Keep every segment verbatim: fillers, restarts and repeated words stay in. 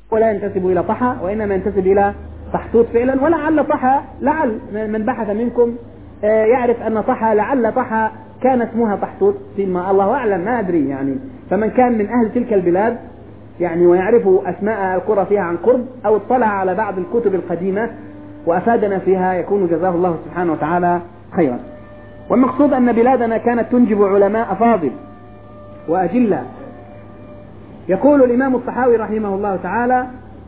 ولا ينتسب إلى طحا، وإنما ينتسب إلى طحطوط فعلا. ولعل طحا، لعل من بحث منكم يعرف أن طحا لعل طحا كان اسمها طحطوط فيما الله أعلم، ما أدري يعني. فمن كان من أهل تلك البلاد يعني ويعرف أسماء القرى فيها عن قرب، أو اطلع على بعض الكتب القديمة وأفادنا فيها، يكون جزاه الله سبحانه وتعالى خيرا. والمقصود أن بلادنا كانت تنجب علماء فاضل وأجلة. يقول الإمام الطحاوي رحمه الله تعالى: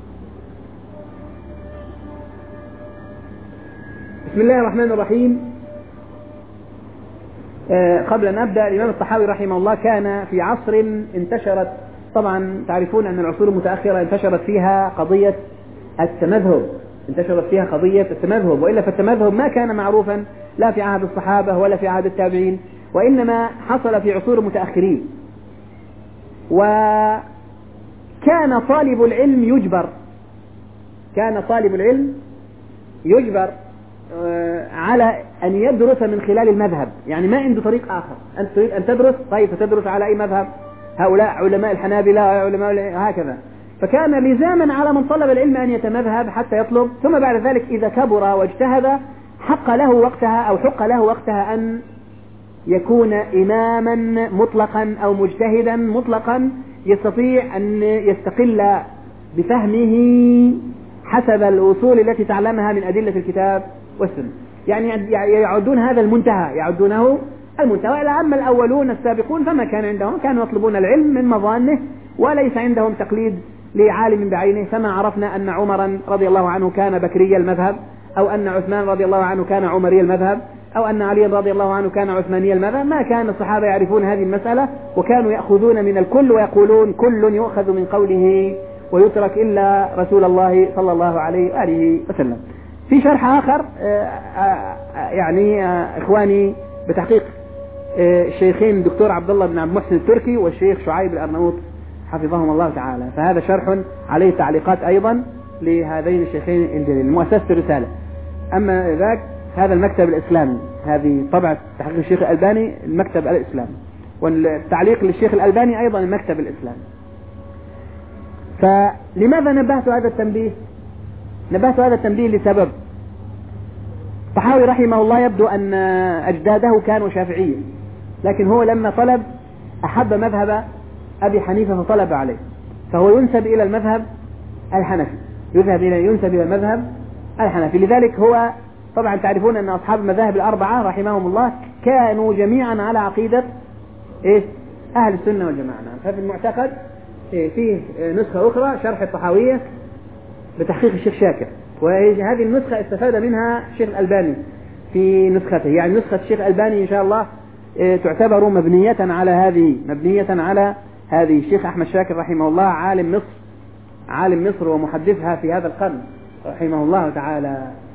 بسم الله الرحمن الرحيم. آه قبل أن أبدأ، الإمام الطحاوي رحمه الله كان في عصر انتشرت، طبعا تعرفون أن العصور المتأخرة انتشرت فيها قضية التمذهب، انتشرت فيها قضية التمذهب، وإلا فالتمذهب ما كان معروفا لا في عهد الصحابة ولا في عهد التابعين، وإنما حصل في عصور متأخرين. وكان طالب العلم يجبر كان طالب العلم يجبر على أن يدرس من خلال المذهب، يعني ما عنده طريق آخر. أنت تريد أن تدرس، طيب فتدرس على أي مذهب؟ هؤلاء علماء الحنابلة، علماء هكذا. فكان لزاما على من طلب العلم أن يتمذهب حتى يطلب، ثم بعد ذلك إذا كبر واجتهد حق له وقتها أو حق له وقتها أن يكون إماما مطلقا أو مجتهدا مطلقا، يستطيع أن يستقل بفهمه حسب الأصول التي تعلمها من أدلة الكتاب والسنة. يعني يعدون هذا المنتهى، يعدونه المنتهى. أما الأولون السابقون فما كان عندهم، كانوا يطلبون العلم من مظانه وليس عندهم تقليد لعالم بعينه. فما عرفنا أن عمرا رضي الله عنه كان بكري المذهب، أو أن عثمان رضي الله عنه كان عمري المذهب، أو أن علي رضي الله عنه كان عثماني المذهب. ما كان الصحابة يعرفون هذه المسألة، وكانوا يأخذون من الكل ويقولون كل يؤخذ من قوله ويترك إلا رسول الله صلى الله عليه وآله وسلم. في شرح آخر يعني إخواني بتحقيق الشيخين الدكتور عبد الله بن عبد المحسن التركي والشيخ شعيب الأرناؤوط حفظهم الله تعالى، فهذا شرح عليه تعليقات أيضا لهذين الشيخين الجليل، مؤسسة الرسالة. أما ذاك هذا المكتب الإسلامي، هذه طبعة تحقيق الشيخ الألباني المكتب الإسلامي، والتعليق للشيخ الألباني أيضا المكتب الإسلامي. فلماذا نبهت هذا التنبيه؟ نبهت هذا التنبيه لسبب. الطحاوي رحمه الله يبدو أن أجداده كانوا شافعية، لكن هو لما طلب أحب مذهب أبي حنيفة فطلب عليه، فهو ينسب إلى المذهب الحنفي، يذهب إلى ينسب إلى المذهب الحنفي. لذلك هو طبعا تعرفون أن أصحاب المذاهب الأربعة رحمهم الله كانوا جميعا على عقيدة إيه؟ أهل السنة والجماعة. ففي المعتقد إيه؟ فيه نسخة أخرى شرح الطحاوية بتحقيق الشيخ شاكر، وهذه النسخة استفاد منها الشيخ الألباني في نسخته. يعني نسخة الشيخ الألباني إن شاء الله إيه تعتبر مبنية على هذه مبنية على هذه الشيخ أحمد شاكر رحمه الله، عالم مصر عالم مصر ومحدثها في هذا القرن رحمه الله تعالى.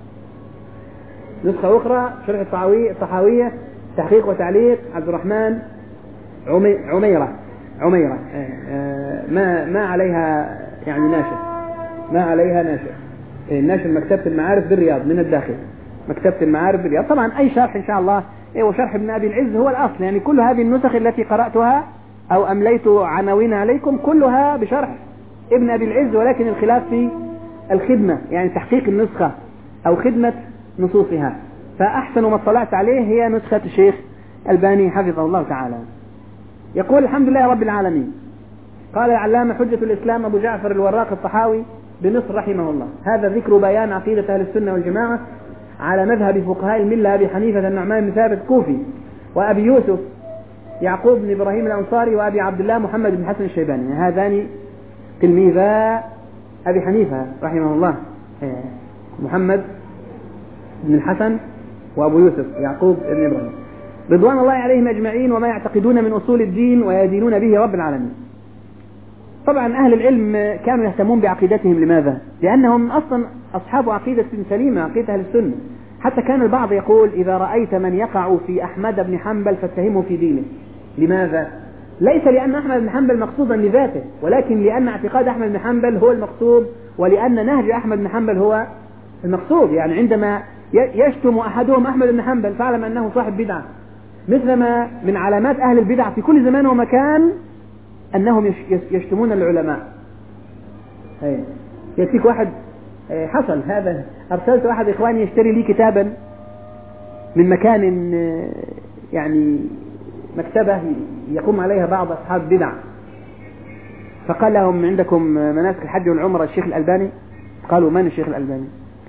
نسخة أخرى شرح الطحاوية تحقيق وتعليق عبد الرحمن عمي عميرة عميرة ما ما عليها يعني ناشر ما عليها ناشر ناشر مكتبة المعارف بالرياض من الداخل، مكتبة المعارف بالرياض. طبعا أي شرح إن شاء الله وشرح ابن أبي العز هو الأصل. يعني كل هذه النسخ التي قرأتها أو أمليت عناوين عليكم كلها بشرح ابن أبي العز، ولكن الخلاف في الخدمة، يعني تحقيق النسخة أو خدمة نصوصها. فأحسن ما اطلعت عليه هي نسخة الشيخ الباني حفظه الله تعالى. يقول الحمد لله رب العالمين. قال العلامة حجة الإسلام أبو جعفر الوراق الطحاوي بمصر رحمه الله: هذا ذكر بيان عقيدة أهل السنة والجماعة على مذهب فقهاء الملة أبي حنيفة النعمان بن ثابت الكوفي، وأبي يوسف يعقوب بن إبراهيم الأنصاري، وأبي عبد الله محمد بن حسن الشيباني. هذان تلميذا أبي حنيفة رحمه الله، محمد بن الحسن وأبو يوسف يعقوب بن إبراهيم، رضوان الله عليهم أجمعين، وما يعتقدون من أصول الدين ويدينون به رب العالمين. طبعا أهل العلم كانوا يهتمون بعقيدتهم. لماذا؟ لأنهم أصلا أصحاب عقيدة سليمة، عقيدة أهل السنة. حتى كان البعض يقول: إذا رأيت من يقع في أحمد بن حنبل فاتهمه في دينه. لماذا؟ ليس لأن أحمد بن حنبل مقصودا لذاته، ولكن لأن اعتقاد أحمد بن حنبل هو المقصود، ولأن نهج أحمد بن حنبل هو المقصود. يعني عندما يشتم أحدهم أحمد بن حنبل فاعلم أنه صاحب بدعة، مثلما من علامات أهل البدع في كل زمان ومكان أنهم يشتمون العلماء. اي يأتيك واحد حصل هذا، أرسلت واحد إخواني يشتري لي كتابا من مكان يعني مكتبة يقوم عليها بعض أصحاب بدع، فقال لهم عندكم مناسك الحج والعمرة الشيخ الألباني؟ قالوا من الشيخ الألباني؟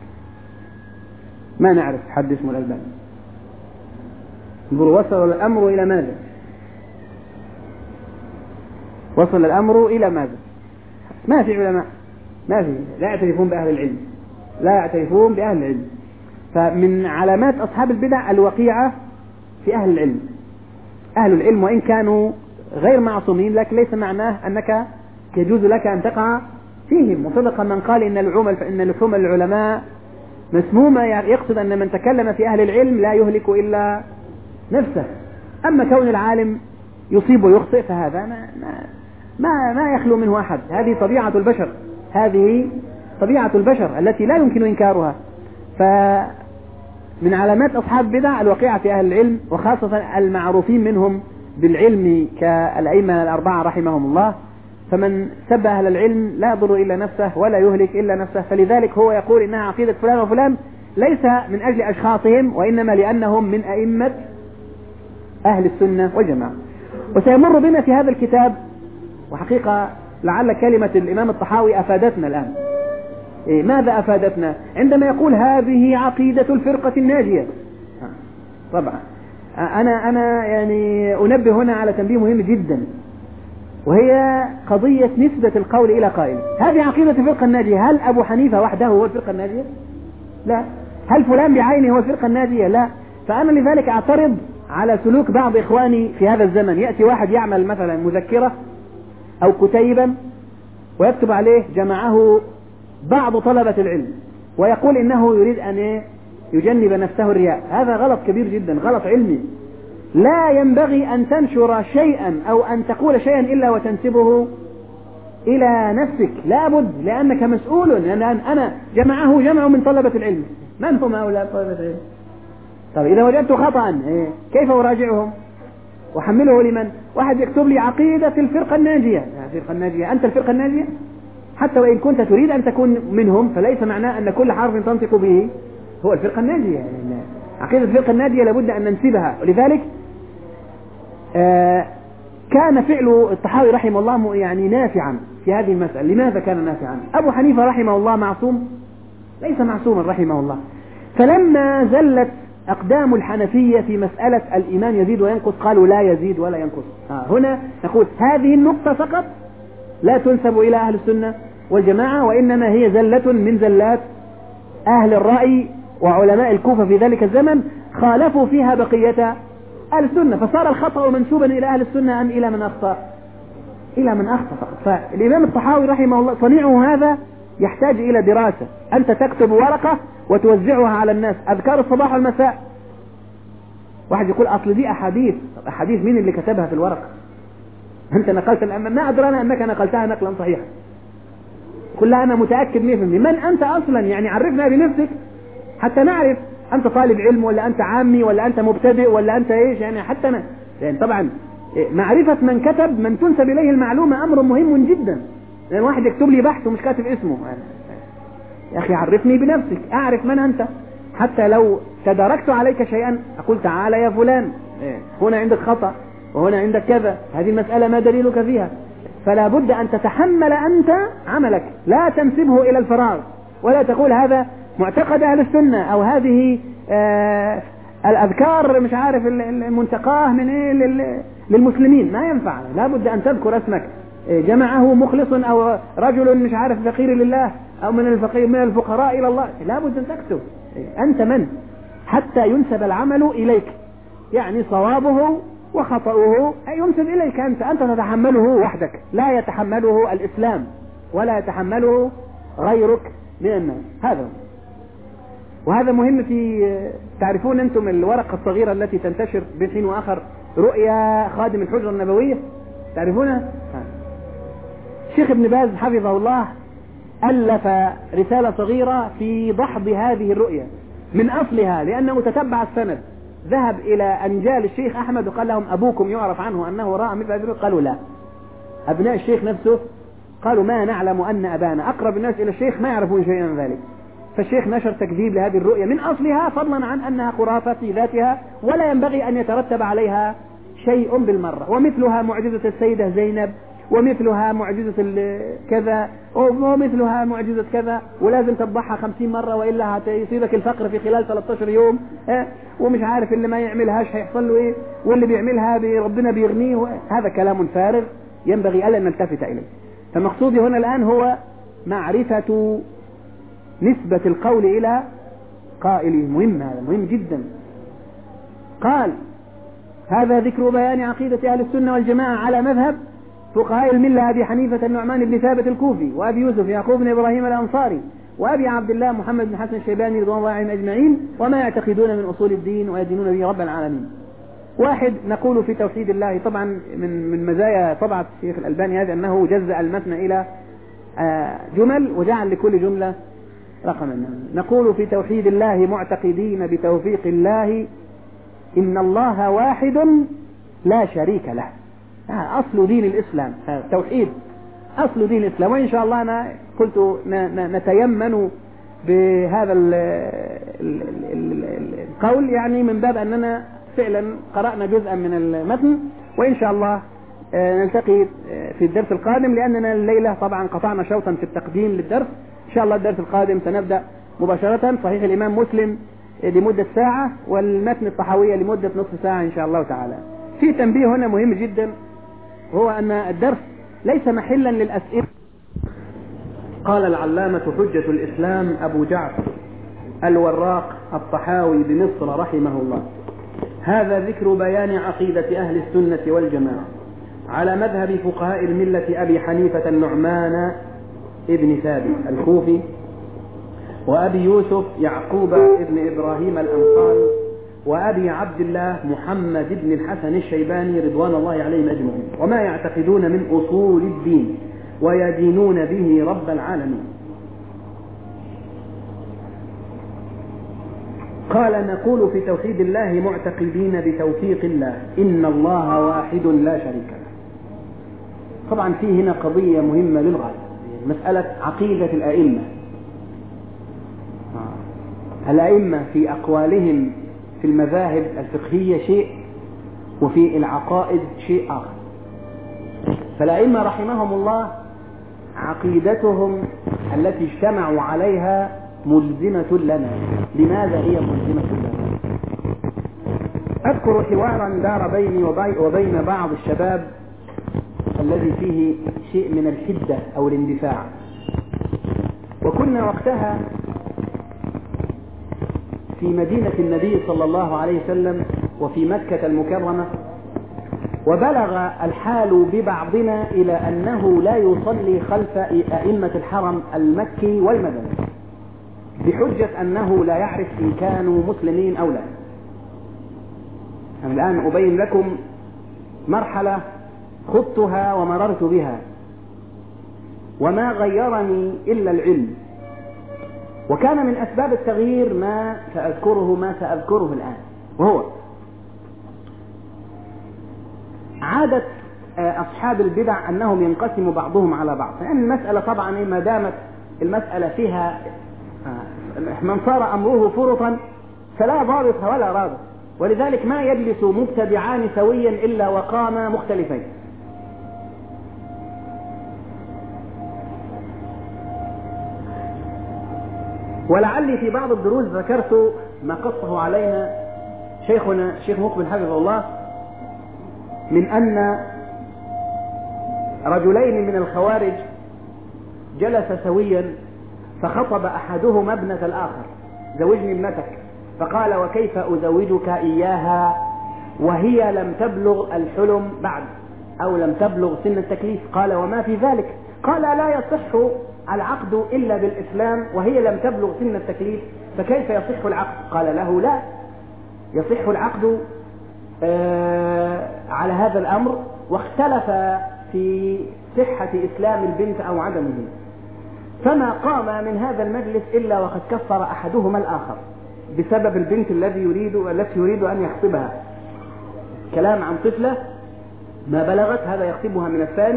ما نعرف حد اسمه الألباني. انظروا وصل الأمر إلى ماذا؟ وصل الأمر إلى ماذا؟ ما في علماء، ما في، لا يعترفون بأهل العلم، لا يعترفون بأهل العلم. فمن علامات أصحاب البدع الوقيعة في أهل العلم. أهل العلم وإن كانوا غير معصومين لكن ليس معناه أنك يجوز لك أن تقع فيهم. وصدق من قال إن لحوم إن لحوم العلماء مسمومة، يقصد أن من تكلم في أهل العلم لا يهلك إلا نفسه. أما كون العالم يصيب ويخطئ فهذا ما ما ما يخلو منه أحد، هذه طبيعة البشر، هذه طبيعة البشر التي لا يمكن إنكارها. فمن علامات أصحاب البدع الوقيعة في أهل العلم، وخاصة المعروفين منهم بالعلم كالأئمة الأربعة رحمهم الله. فمن سب أهل العلم لا يضر إلا نفسه ولا يهلك إلا نفسه. فلذلك هو يقول إنها عقيدة فلان وفلان ليس من أجل أشخاصهم، وإنما لأنهم من أئمة أهل السنة والجماعة. وسيمر بنا في هذا الكتاب، وحقيقة لعل كلمة الإمام الطحاوي أفادتنا الآن. إيه ماذا أفادتنا؟ عندما يقول هذه عقيدة الفرقة الناجية. طبعا أنا أنا يعني أنبه هنا على تنبيه مهم جدا، وهي قضية نسبة القول إلى قائل. هذه عقيدة الفرقة الناجية، هل أبو حنيفة وحده هو الفرقة الناجية؟ لا. هل فلان بعينه هو الفرقة الناجية؟ لا. فأنا لذلك أعترض على سلوك بعض إخواني في هذا الزمن. يأتي واحد يعمل مثلا مذكرة أو كتيبا ويكتب عليه جمعه بعض طلبة العلم، ويقول إنه يريد أن يجنب نفسه الرياء. هذا غلط كبير جدا، غلط علمي. لا ينبغي أن تنشر شيئا أو أن تقول شيئا إلا وتنسبه إلى نفسك، لا بد، لأنك مسؤول. لأن أنا جمعه جمع من طلبة العلم، من هم هؤلاء طلبة العلم؟ طيب إذا وجدت خطأ كيف أراجعهم وحمله لمن؟ واحد يكتب لي عقيدة الفرقة الناجية. الفرقة الناجية، أنت الفرقة الناجية؟ حتى وإن كنت تريد أن تكون منهم فليس معناه أن كل حرف تنطق به هو الفرقة الناجية. يعني عقيدة الفرقة الناجية لابد أن ننسبها. ولذلك آه كان فعل الطحاوي رحمه الله يعني نافعا في هذه المسألة. لماذا كان نافعا؟ أبو حنيفة رحمه الله معصوم؟ ليس معصوما رحمه الله. فلما زلت أقدام الحنفية في مسألة الإيمان يزيد وينقص قالوا لا يزيد ولا ينقص. آه هنا نقول هذه النقطة فقط لا تنسب إلى أهل السنة والجماعة، وإنما هي زلة من زلات أهل الرأي وعلماء الكوفة في ذلك الزمن، خالفوا فيها بقية أهل السنة، فصار الخطأ منسوبا إلى أهل السنة أم إلى من أخطأ؟ إلى من أخطأ فقط. فالإمام الطحاوي رحمه الله صنيعه هذا يحتاج إلى دراسة. أنت تكتب ورقة وتوزعها على الناس، أذكار الصباح والمساء. واحد يقول أصل دي أحاديث. أحاديث مين اللي كتبها في الورقة؟ أنت نقلت، ما أدرانا أنك نقلتها نقلا صحيحا. قل لا أنا متأكد مية بالمية. من أنت أصلا؟ يعني عرفنا بنفسك حتى نعرف أنت طالب علم ولا أنت عامي ولا أنت مبتدئ ولا أنت إيش. يعني حتى أنا يعني طبعا معرفة من كتب من تنسب إليه المعلومة أمر مهم جدا. لأن واحد يكتب لي بحث ومش كاتب اسمه، يا أخي عرفني بنفسك، أعرف من أنت، حتى لو تداركت عليك شيئا أقول تعال يا فلان هنا عندك خطأ وهنا عندك كذا، هذه المسألة ما دليلك فيها. فلا بد أن تتحمل أنت عملك، لا تنسبه إلى الفراغ، ولا تقول هذا معتقد أهل السنة أو هذه آه الأذكار مش عارف المنتقاه من إيه للمسلمين. ما ينفع، لا بد أن تذكر اسمك، جمعه مخلص أو رجل مش عارف فقير لله أو من الفقير من الفقراء إلى الله. لا بد أن تكتب أنت من، حتى ينسب العمل إليك، يعني صوابه وخطأه ينسب إليك أنت. أنت تتحمله وحدك، لا يتحمله الإسلام ولا يتحمله غيرك من الناس. هذا وهذا مهم. في تعرفون أنتم الورقة الصغيرة التي تنتشر بين حين وآخر، رؤيا خادم الحجرة النبوية، تعرفونها؟ الشيخ ابن باز حفظه الله ألف رسالة صغيرة في دحض هذه الرؤيا من أصلها، لأنه تتبع السند. ذهب إلى أنجال الشيخ أحمد وقال لهم أبوكم يعرف عنه أنه رأى مثل هذه الرؤيا؟ قالوا لا. أبناء الشيخ نفسه قالوا ما نعلم أن أبانا أقرب الناس إلى الشيخ ما يعرفون شيئا عن ذلك. فالشيخ نشر تكذيب لهذه الرؤية من أصلها، فضلا عن أنها خرافة في ذاتها ولا ينبغي أن يترتب عليها شيء بالمرة. ومثلها معجزة السيدة زينب، ومثلها معجزة كذا، ومثلها معجزة كذا، ولازم تضحى خمسين مرة وإلا هيصيبك الفقر في خلال ثلاثة عشر يوم، اه ومش عارف اللي ما يعملهاش هيحصل له إيه، واللي بيعملها ربنا بيغنيه. هذا كلام فارغ ينبغي ألا نلتفت إليه. فمقصودي هنا الآن هو معرفة نسبة القول إلى قائله. مهم، هذا مهم جدا. قال هذا ذكر بيان عقيدة أهل السنة والجماعة على مذهب فقهاء الملة أبي حنيفة النعمان بن ثابت الكوفي، وأبي يوسف يعقوب بن إبراهيم الأنصاري، وأبي عبد الله محمد بن حسن الشيباني رضوان الله عليهم أجمعين، وما يعتقدون من أصول الدين ويدينون به رب العالمين. واحد، نقول في توحيد الله، طبعا من من مزايا طبعة الشيخ الألباني هذا أنه جزأ المتن إلى جمل وجعل لكل جملة رقما. نقول في توحيد الله معتقدين بتوفيق الله إن الله واحد لا شريك له. أصل دين الإسلام توحيد، أصل دين الإسلام. وإن شاء الله أنا قلت نتيمن بهذا القول يعني من باب أننا فعلا قرأنا جزءا من المتن، وإن شاء الله نلتقي في الدرس القادم، لأننا الليلة طبعا قطعنا شوطا في التقديم للدرس. إن شاء الله الدرس القادم سنبدأ مباشرة صحيح الإمام مسلم لمدة ساعة، والمتن الطحاوية لمدة نصف ساعة إن شاء الله تعالى. في تنبيه هنا مهم جدا، هو أن الدرس ليس محلا للأسئلة. قال العلامة حجة الإسلام أبو جعفر الوراق الطحاوي بمصر رحمه الله: هذا ذكر بيان عقيدة أهل السنة والجماعة على مذهب فقهاء الملة أبي حنيفة النعمان ابن ثابت الكوفي، وأبي يوسف يعقوب ابن إبراهيم الأنصاري، وأبي عبد الله محمد بن الحسن الشيباني رضوان الله عليهم أجمعين، وما يعتقدون من أصول الدين ويدينون به رب العالمين. قال نقول في توحيد الله معتقدين بتوفيق الله إن الله واحد لا شريك له. طبعا في هنا قضية مهمة للغاية، مسألة عقيدة الأئمة. الأئمة في أقوالهم في المذاهب الفقهية شيء، وفي العقائد شيء آخر. فالأئمة رحمهم الله عقيدتهم التي اجتمعوا عليها ملزمة لنا. لماذا هي ملزمة لنا؟ أذكر حوارا دار بيني وبين بعض الشباب الذي فيه شيء من الحدة أو الاندفاع، وكنا وقتها في مدينة النبي صلى الله عليه وسلم وفي مكة المكرمة، وبلغ الحال ببعضنا إلى أنه لا يصلي خلف أئمة الحرم المكي والمدني بحجة أنه لا يعرف إن كانوا مسلمين أو لا. أنا الآن أبين لكم مرحلة خضتها ومررت بها، وما غيرني إلا العلم، وكان من أسباب التغيير ما سأذكره ما سأذكره الآن، وهو عادة أصحاب البدع أنهم ينقسموا بعضهم على بعض. يعني المسألة طبعا ما دامت المسألة فيها من صار أمره فرطا فلا ضابط ولا رابط، ولذلك ما يجلس مبتدعان سويا إلا وقاما مختلفين. ولعلي في بعض الدروس ذكرت ما قصه علينا شيخنا الشيخ مقبل حفظه الله من أن رجلين من الخوارج جلس سويا فخطب أحدهما ابنة الآخر: زوجني ابنتك. فقال: وكيف أزوجك إياها وهي لم تبلغ الحلم بعد أو لم تبلغ سن التكليف؟ قال: وما في ذلك؟ قال: لا يصح العقد إلا بالإسلام وهي لم تبلغ سن التكليف، فكيف يصح العقد؟ قال له: لا يصح العقد آه على هذا الأمر، واختلف في صحة إسلام البنت أو عدمه، فما قام من هذا المجلس إلا وقد كفر أحدهما الآخر بسبب البنت الذي يريد التي يريد أن يخطبها. كلام عن طفلة ما بلغت، هذا يخطبها من الثاني،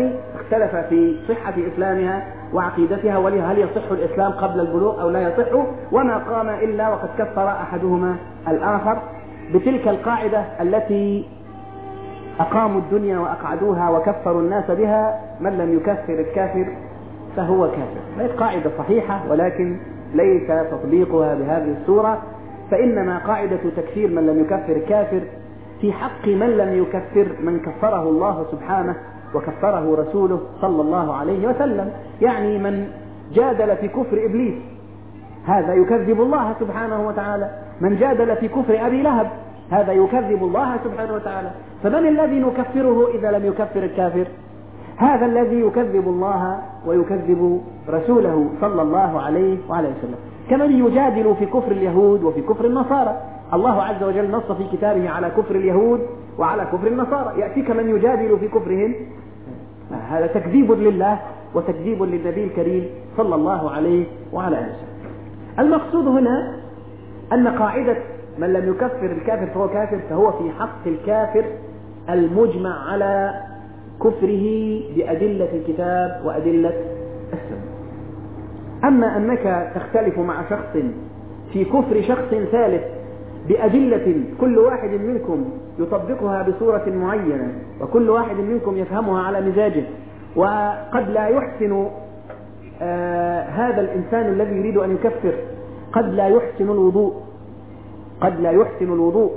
اختلف في صحة إسلامها وعقيدتها، ولها هل يصح الإسلام قبل البلوغ أو لا يصح، وما قام إلا وقد كفر أحدهما الآخر بتلك القاعدة التي أقاموا الدنيا وأقعدوها وكفروا الناس بها: من لم يكفر الكافر فهو كافر. هذه قاعدة صحيحة، ولكن ليس تطبيقها بهذه الصورة، فإنما قاعدة تكفير من لم يكفر الكافر في حق من لم يكفر من كفره الله سبحانه وكفره رسوله صلى الله عليه وسلم. يعني من جادل في كفر إبليس هذا يكذب الله سبحانه وتعالى، من جادل في كفر أبي لهب هذا يكذب الله سبحانه وتعالى. فمن الذي نكفره إذا لم يكفر الكافر؟ هذا الذي يكذب الله ويكذب رسوله صلى الله عليه وعلى وسلم. كمن يجادل في كفر اليهود وفي كفر النصارى. الله عز وجل نص في كتابه على كفر اليهود وعلى كفر النصارى، يأتيك من يجادل في كفرهم، هذا تكذيب لله وتكذيب للنبي الكريم صلى الله عليه وعلى وسلم. المقصود هنا أن قاعدة من لم يكفر الكافر فهو كافر، فهو في حق الكافر المجمع على كفره بأدلة الكتاب وأدلة السنة. أما أنك تختلف مع شخص في كفر شخص ثالث بأدلة كل واحد منكم يطبقها بصورة معينة، وكل واحد منكم يفهمها على مزاجه، وقد لا يحسن آه هذا الإنسان الذي يريد أن يكفر قد لا يحسن الوضوء قد لا يحسن الوضوء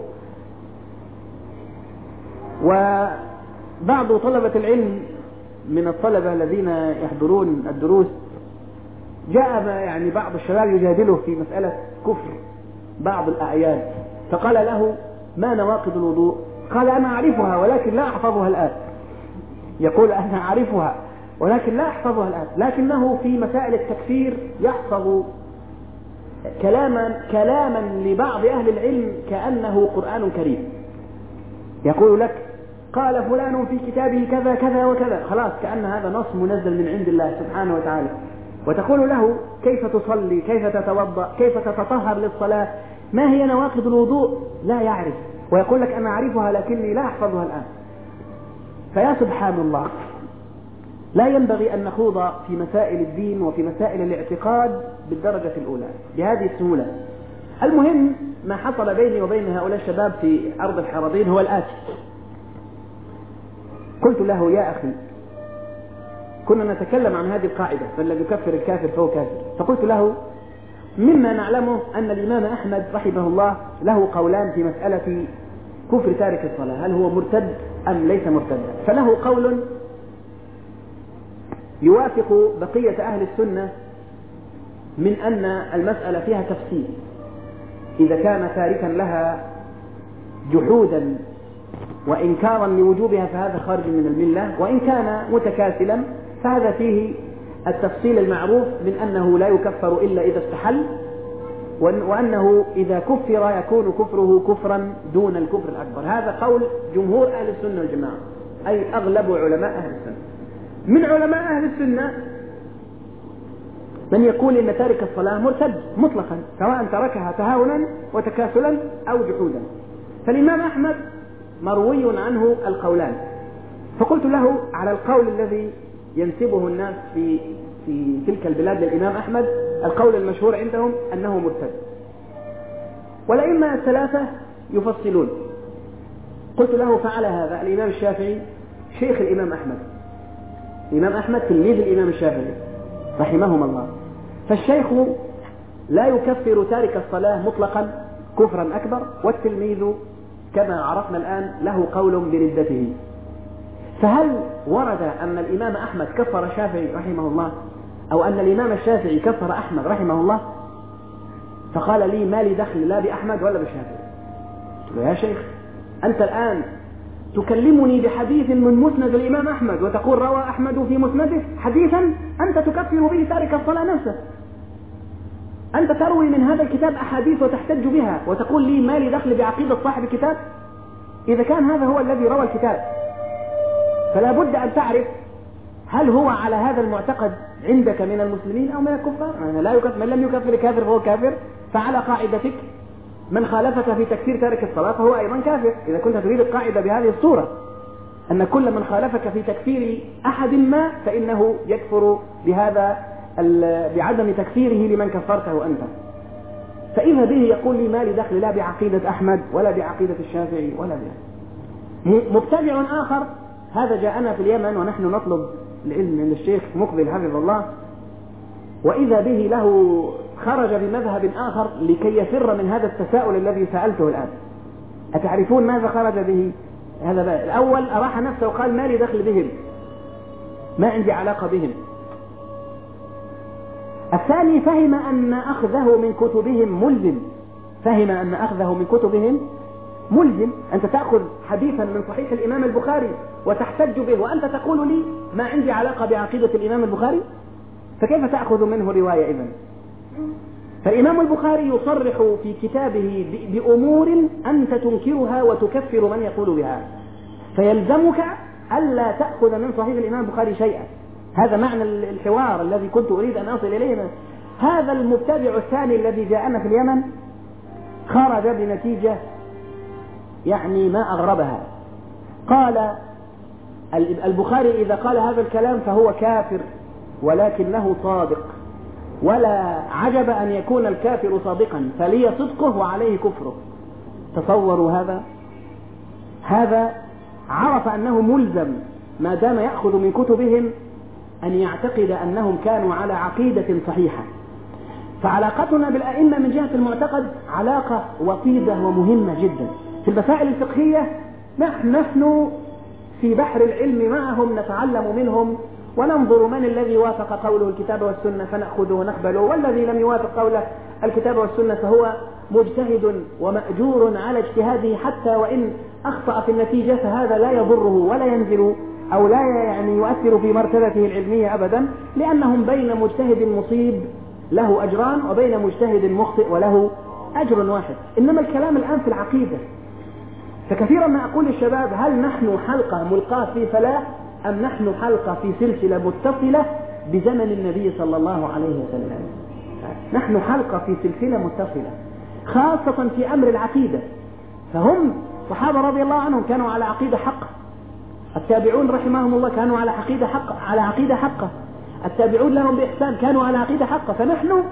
وبعض طلبة العلم من الطلبة الذين يحضرون الدروس جاء يعني بعض الشباب يجادله في مسألة كفر بعض الأعياد، فقال له: ما نواقض الوضوء؟ قال: أنا أعرفها ولكن لا أحفظها الآن. يقول: أنا أعرفها ولكن لا أحفظها الآن، لكنه في مسائل التكفير يحفظ كلاما كلاما لبعض أهل العلم كأنه قرآن كريم. يقول لك: قال فلان في كتابه كذا كذا وكذا، خلاص كأن هذا نص منزل من عند الله سبحانه وتعالى. وتقول له: كيف تصلي؟ كيف تتوضأ؟ كيف تتطهر للصلاة؟ ما هي نواقض الوضوء؟ لا يعرف، ويقول لك: أنا أعرفها لكني لا أحفظها الآن. فيا سبحان الله، لا ينبغي أن نخوض في مسائل الدين وفي مسائل الاعتقاد بالدرجة الأولى بهذه السهولة. المهم ما حصل بيني وبين هؤلاء الشباب في أرض الحرضين هو الآتي: قلت له: يا أخي، كنا نتكلم عن هذه القاعدة: من لم يكفر الكافر فهو كافر. فقلت له: مما نعلمه أن الإمام أحمد رحمه الله له قولان في مسألة كفر تارك الصلاة، هل هو مرتد أم ليس مرتدا؟ فله قول يوافق بقية أهل السنة من أن المسألة فيها تفصيل، إذا كان تاركا لها جحودا وإنكارا لوجوبها فهذا خارج من الملة، وإن كان متكاسلا فهذا فيه التفصيل المعروف من أنه لا يكفر إلا إذا استحل، وأنه إذا كفر يكون كفره كفرا دون الكفر الأكبر. هذا قول جمهور أهل السنة والجماعة، أي أغلب علماء أهل السنة. من علماء أهل السنة من يقول إن تارك الصلاة مرتد مطلقا، سواء تركها تهاونا وتكاسلا أو جحودا. فالإمام أحمد مروي عنه القولان، فقلت له: على القول الذي ينسبه الناس في في تلك البلاد للإمام أحمد، القول المشهور عندهم أنه مرتد، والأئمة الثلاثة يفصلون. قلت له: فعلى هذا الإمام الشافعي شيخ الإمام أحمد، الإمام أحمد تلميذ الإمام الشافعي رحمهما الله، فالشيخ لا يكفر تارك الصلاة مطلقا كفرا أكبر، والتلميذ كما عرفنا الآن له قول بردته. فهل ورد أن الإمام أحمد كفر الشافعي رحمه الله، أو أن الإمام الشافعي كفر أحمد رحمه الله؟ فقال لي: ما لي دخل لا بأحمد ولا بالشافعي. قلت له: يا شيخ، أنت الآن تكلمني بحديث من مسند الإمام أحمد وتقول روى أحمد في مسنده حديثا أنت تكفر به تارك الصلاة نفسه. أنت تروي من هذا الكتاب أحاديث وتحتج بها وتقول لي ما لي دخل بعقيدة صاحب الكتاب. إذا كان هذا هو الذي روى الكتاب فلا بد أن تعرف هل هو على هذا المعتقد عندك من المسلمين أو من الكفار. يعني لا يكفر، من لم يكفر كافر فهو كافر، فعلى قاعدتك من خالفك في تكفير تارك الصلاة فهو أيضا كافر، إذا كنت تريد القاعدة بهذه الصورة. أن كل من خالفك في تكفير أحد ما فإنه يكفر بهذا بعدم تكفيره لمن كفرته أنت. فإذا به يقول لي ما لي دخل لا بعقيدة أحمد ولا بعقيدة الشافعي ولا بها. مبتدع آخر هذا جاءنا في اليمن ونحن نطلب العلم من الشيخ مقبل حفظه الله، وإذا به له خرج بمذهب آخر لكي يفر من هذا التساؤل الذي سألته الآن. أتعرفون ماذا خرج به؟ هذا بقى. الأول أراح نفسه وقال ما لي دخل بهم، ما عندي علاقة بهم. الثاني فهم أن أخذه من كتبهم ملزم، فهم أن أخذه من كتبهم ملزم. أنت تأخذ حديثا من صحيح الإمام البخاري وتحتج به وأنت تقول لي ما عندي علاقة بعقيدة الإمام البخاري، فكيف تأخذ منه رواية إذن؟ فالإمام البخاري يصرح في كتابه بأمور أنت تنكرها وتكفر من يقول بها، فيلزمك ألا تأخذ من صحيح الإمام البخاري شيئا. هذا معنى الحوار الذي كنت أريد أن أصل إليه. هذا المبتدع الثاني الذي جاءنا في اليمن خرج بنتيجة يعني ما أغربها. قال البخاري إذا قال هذا الكلام فهو كافر ولكنه صادق، ولا عجب أن يكون الكافر صادقا فلي صدقه وعليه كفره. تصوروا هذا. هذا عرف أنه ملزم ما دام يأخذ من كتبهم أن يعتقد أنهم كانوا على عقيدة صحيحة. فعلاقتنا بالأئمة من جهة المعتقد علاقة وطيدة ومهمة جدا. في المسائل الفقهية نحن في بحر العلم معهم، نتعلم منهم وننظر من الذي وافق قوله الكتاب والسنة فنأخذه ونقبله، والذي لم يوافق قوله الكتاب والسنة فهو مجتهد ومأجور على اجتهاده، حتى وإن أخطأ في النتيجة فهذا لا يضره ولا ينزل أو لا يعني يؤثر في مرتبته العلمية أبدا، لأنهم بين مجتهد مصيب له أجران وبين مجتهد مخطئ وله أجر واحد. إنما الكلام الآن في العقيدة. فكثيرا ما أقول للشباب هل نحن حلقة ملقاة في فلاح أم نحن حلقة في سلسلة متصلة بزمن النبي صلى الله عليه وسلم؟ نحن حلقة في سلسلة متصلة خاصة في أمر العقيدة. فهم صحابة رضي الله عنهم كانوا على عقيدة حق، التابعون رحمهم الله كانوا على عقيدة حق على عقيدة حقة، التابعون لهم بإحسان كانوا على عقيدة حقة. فنحن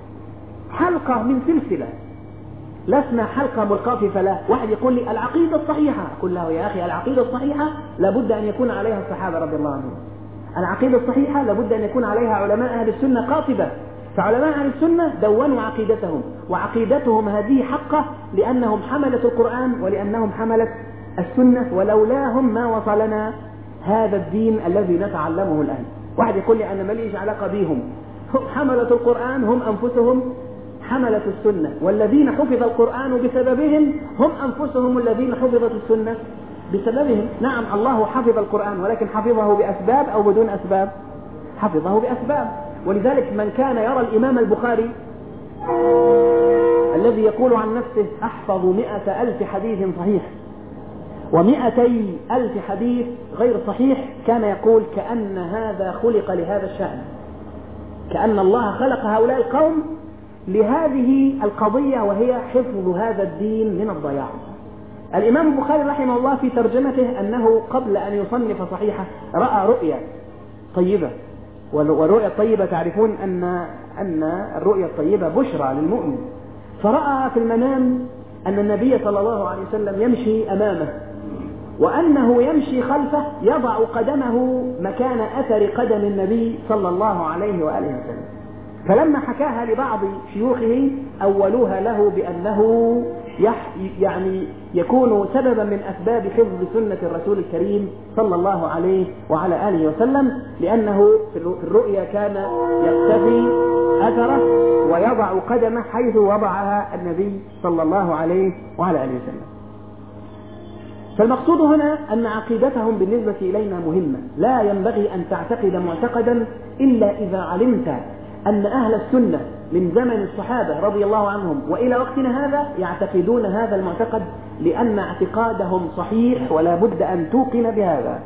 حلقة من سلسلة، لسنا حلقة ملقاة في فلاح. واحد يقول لي العقيدة الصحيحة، أقول له يا أخي العقيدة الصحيحة لابد أن يكون عليها الصحابة رضي الله عنهم. العقيدة الصحيحة لابد أن يكون عليها علماء أهل السنة قاطبة. فعلماء أهل السنة دونوا عقيدتهم، وعقيدتهم هذه حقة لأنهم حملة القرآن ولأنهم حملة السنة، ولولاهم ما وصلنا هذا الدين الذي نتعلمه الآن. واحد يقول لي أنا ماليش علاقة بهم، هم حملة القرآن، هم أنفسهم حملة السنة، والذين حفظ القرآن بسببهم هم أنفسهم الذين حفظت السنة بسببهم. نعم الله حفظ القرآن ولكن حفظه بأسباب أو بدون أسباب؟ حفظه بأسباب. ولذلك من كان يرى الإمام البخاري الذي يقول عن نفسه أحفظ مئة ألف حديث صحيح ومئتي ألف حديث غير صحيح، كان يقول كأن هذا خلق لهذا الشأن، كأن الله خلق هؤلاء القوم لهذه القضية وهي حفظ هذا الدين من الضياع. الإمام البخاري رحمه الله في ترجمته أنه قبل أن يصنف صحيحة رأى رؤيا طيبة، والرؤيا الطيبة تعرفون أن أن الرؤيا الطيبة بشرى للمؤمن. فرأى في المنام أن النبي صلى الله عليه وسلم يمشي أمامه وأنه يمشي خلفه يضع قدمه مكان أثر قدم النبي صلى الله عليه وآله وسلم. فلما حكاها لبعض شيوخه أولوها له بأنه يعني يكون سببا من أسباب حفظ سنة الرسول الكريم صلى الله عليه وعلى آله وسلم، لأنه في الرؤيا كان يقتفي أثره ويضع قدمه حيث وضعها النبي صلى الله عليه وعلى آله وسلم. فالمقصود هنا أن عقيدتهم بالنسبة إلينا مهمة. لا ينبغي أن تعتقد معتقدا إلا إذا علمت أن أهل السنة من زمن الصحابة رضي الله عنهم وإلى وقتنا هذا يعتقدون هذا المعتقد، لأن اعتقادهم صحيح ولا بد أن توقن بهذا.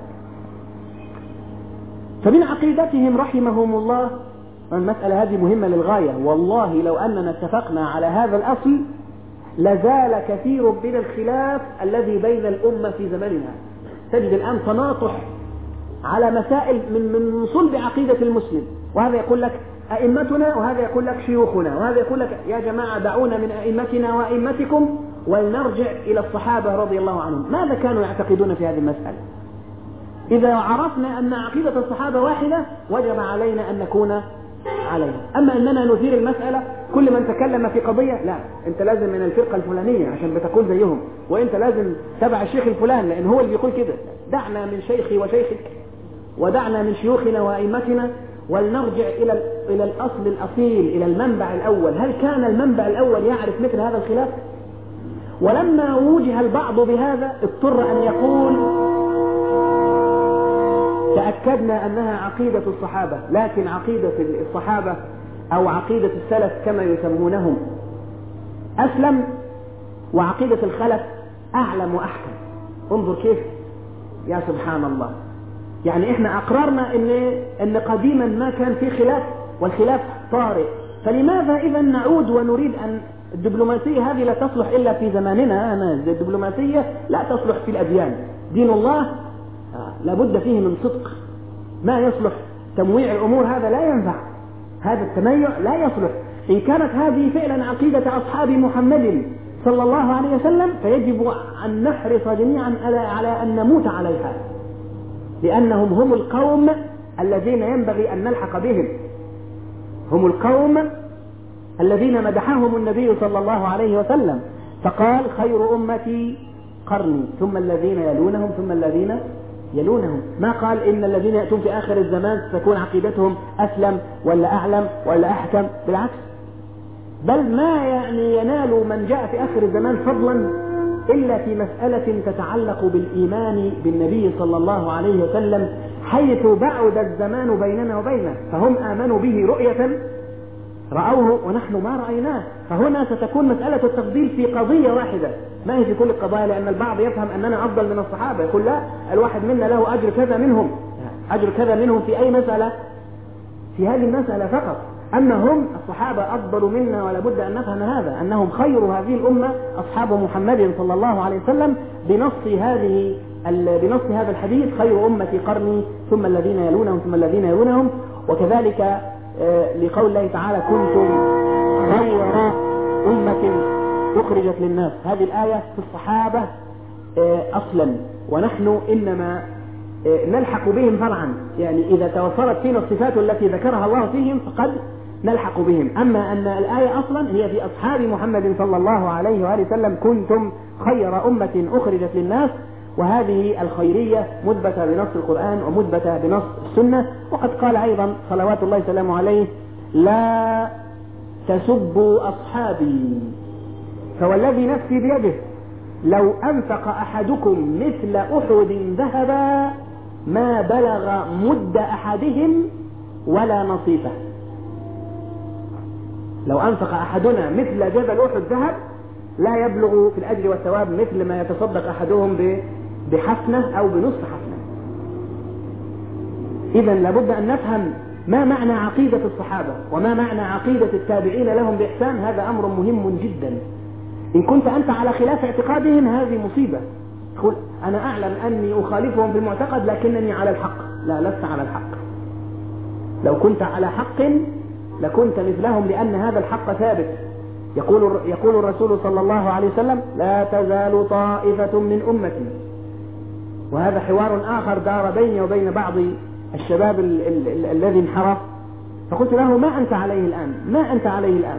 فمن عقيدتهم رحمهم الله، المسألة هذه مهمة للغاية، والله لو أننا اتفقنا على هذا الأصل لزال كثير من الخلاف الذي بين الأمة في زمنها. تجد الآن تناطح على مسائل من من صلب عقيدة المسلم، وهذا يقول لك أئمتنا، وهذا يقول لك شيوخنا، وهذا يقول لك يا جماعة دعونا من أئمتنا وأئمتكم ولنرجع إلى الصحابة رضي الله عنهم. ماذا كانوا يعتقدون في هذه المسألة؟ إذا عرفنا أن عقيدة الصحابة واحدة وجب علينا أن نكون عليها. أما أننا نثير المسألة كل من تكلم في قضية، لا، أنت لازم من الفرقة الفلانية عشان بتقول زيهم، وأنت لازم تبع الشيخ الفلان لأن هو اللي بيقول كده. دعنا من شيخي وشيخك، ودعنا من شيوخنا وأئمتنا، ولنرجع إلى إلى الأصل الأصيل، إلى المنبع الأول. هل كان المنبع الأول يعرف مثل هذا الخلاف؟ ولما وجه البعض بهذا اضطر أن يقول تأكدنا أنها عقيدة الصحابة، لكن عقيدة الصحابة أو عقيدة السلف كما يسمونهم أسلم، وعقيدة الخلف أعلم وأحكم. انظر كيف، يا سبحان الله. يعني إحنا أقررنا إن إن قديما ما كان في خلاف، والخلاف طارئ، فلماذا إذا نعود ونريد أن الدبلوماسية هذه لا تصلح إلا في زماننا؟ أنا الدبلوماسية لا تصلح في الأديان، دين الله لابد فيه من صدق، ما يصلح تمويع الأمور، هذا لا ينفع، هذا التميع لا يصلح. إن كانت هذه فعلا عقيدة أصحاب محمد صلى الله عليه وسلم فيجب أن نحرص جميعا على أن نموت عليها، لأنهم هم القوم الذين ينبغي أن نلحق بهم، هم القوم الذين مدحهم النبي صلى الله عليه وسلم، فقال خير أمتي قرني ثم الذين يلونهم ثم الذين يلونهم. ما قال إن الذين يأتون في آخر الزمان ستكون عقيدتهم أسلم ولا أعلم ولا أحكم، بالعكس، بل ما يعني ينال من جاء في آخر الزمان فضلا إلا في مسألة تتعلق بالإيمان بالنبي صلى الله عليه وسلم، حيث بعد الزمان بيننا وبينه، فهم آمنوا به رؤية رأوه ونحن ما رأيناه. فهنا ستكون مسألة التفضيل في قضية واحدة، ما هي في كل القضايا، لأن البعض يفهم أننا أفضل من الصحابة، يقول لا، الواحد منا له أجر كذا منهم، أجر كذا منهم في أي مسألة؟ في هذه المسألة فقط. أما هم الصحابة أفضل منا، ولا بد أن نفهم هذا، أنهم خير هذه الأمة أصحاب محمد صلى الله عليه وسلم بنص هذه بنص هذا الحديث خير أمتي قرني ثم الذين يلونهم ثم الذين يلونهم. وكذلك لقول الله تعالى كنتم خير أمة أخرجت للناس، هذه الآية في الصحابة أصلا، ونحن إنما نلحق بهم فرعا، يعني إذا توفرت فينا الصفات التي ذكرها الله فيهم فقد نلحق بهم. أما أن الآية أصلا هي في أصحاب محمد صلى الله عليه وآله وسلم كنتم خير أمة أخرجت للناس، وهذه الخيرية مثبتة بنص القرآن ومثبتة بنص السنة. وقد قال أيضا صلوات الله وسلامه عليه لا تسبوا أصحابي فوالذي نفسي بيده لو أنفق أحدكم مثل أحد ذهبا ما بلغ مد أحدهم ولا نصيفه. لو أنفق أحدنا مثل جبل أحد ذهب لا يبلغ في الأجر والثواب مثل ما يتصدق أحدهم بحفنة أو بنصف حفنة. إذن لابد أن نفهم ما معنى عقيدة الصحابة وما معنى عقيدة التابعين لهم بإحسان، هذا أمر مهم جدا. إن كنت أنت على خلاف اعتقادهم هذه مصيبة، تقول أنا أعلم أني أخالفهم في المعتقد لكنني على الحق، لا، لست على الحق. لو كنت على حق لكنت مثلهم، لأن هذا الحق ثابت. يقول يقول الرسول صلى الله عليه وسلم لا تزال طائفة من أمتي، وهذا حوار آخر دار بيني وبين بعض الشباب ال ال ال الذي انحرف، فقلت له ما أنت عليه الآن؟ ما أنت عليه الآن؟